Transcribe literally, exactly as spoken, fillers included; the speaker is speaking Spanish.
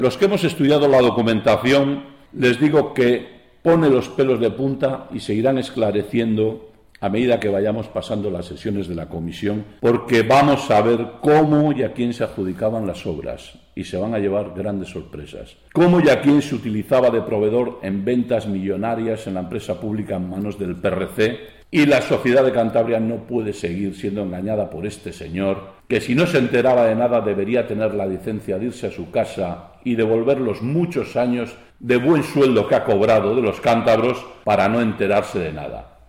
Los que hemos estudiado la documentación, les digo que pone los pelos de punta y se irán esclareciendo a medida que vayamos pasando las sesiones de la comisión, porque vamos a ver cómo y a quién se adjudicaban las obras y se van a llevar grandes sorpresas. Cómo y a quién se utilizaba de proveedor en ventas millonarias en la empresa pública en manos del P R C, y la Sociedad de Cantabria no puede seguir siendo engañada por este señor, que si no se enteraba de nada debería tener la licencia de irse a su casa y devolver los muchos años de buen sueldo que ha cobrado de los cántabros para no enterarse de nada.